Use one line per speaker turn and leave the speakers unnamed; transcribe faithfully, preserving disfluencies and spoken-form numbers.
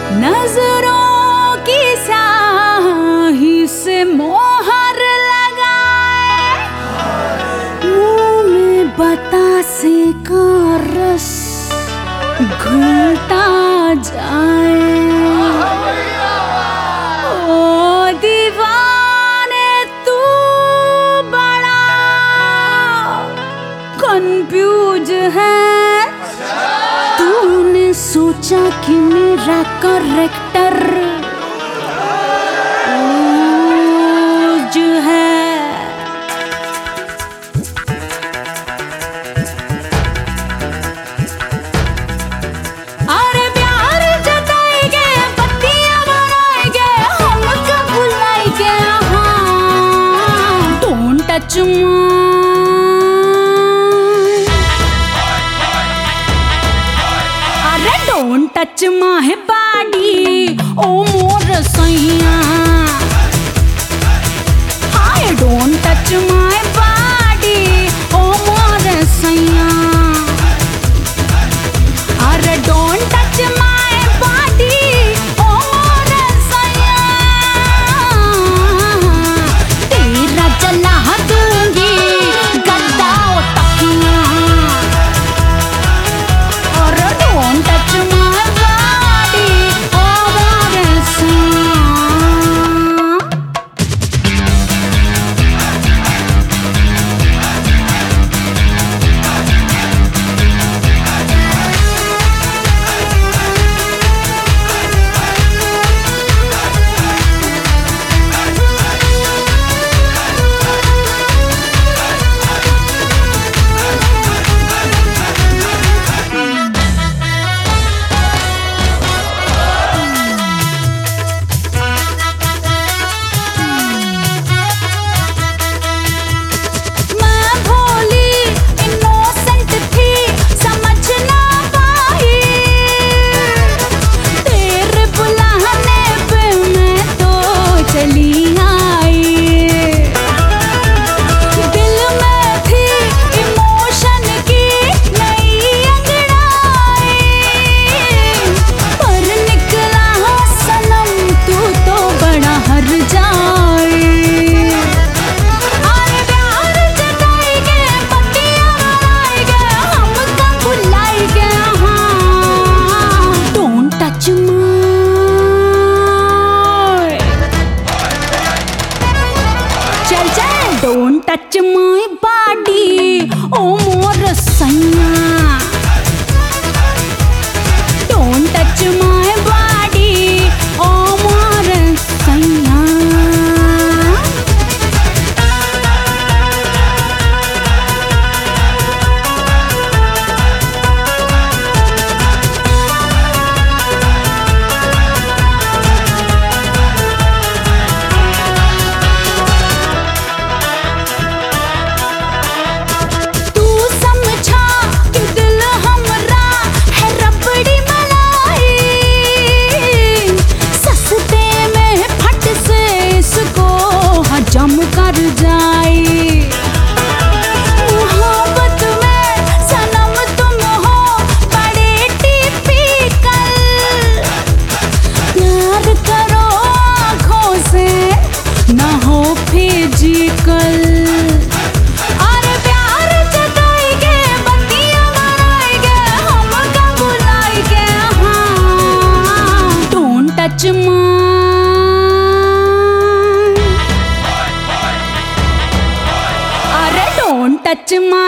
नजरों की स्याही से मोहर लगाए, मुंह में बतासे का रस घुलता जाए। ओ दीवाने तू बड़ा कंफ्यूज है, तूने सोचा कि मेरा करेक्टर जो है। अरे प्यार जताएंगे, पत्तियां बनाएंगे, हमको बुलाएंगे। हाँ, don't touch my Don't touch my body, oh more saiya. Hi, don't touch my body, oh more saiya. Arre don't touch my body, oh more saiya. Tera jala दूंगी गद्दा ओ तकिया। Arre don't touch my body, oh more saiya. Don't touch my body, oh more saiya. Don't touch my body, oh more saiya. जम कर जाए मोहब्बत में सनम तुम हो बड़े टिपिकल। प्यार करो आँखों से ना हो फिजिकल। अरे प्यार जताएंगे, बत्तियां बनाएंगे, हमको बुलाएंगे। हाँ, don't touch my Don't touch my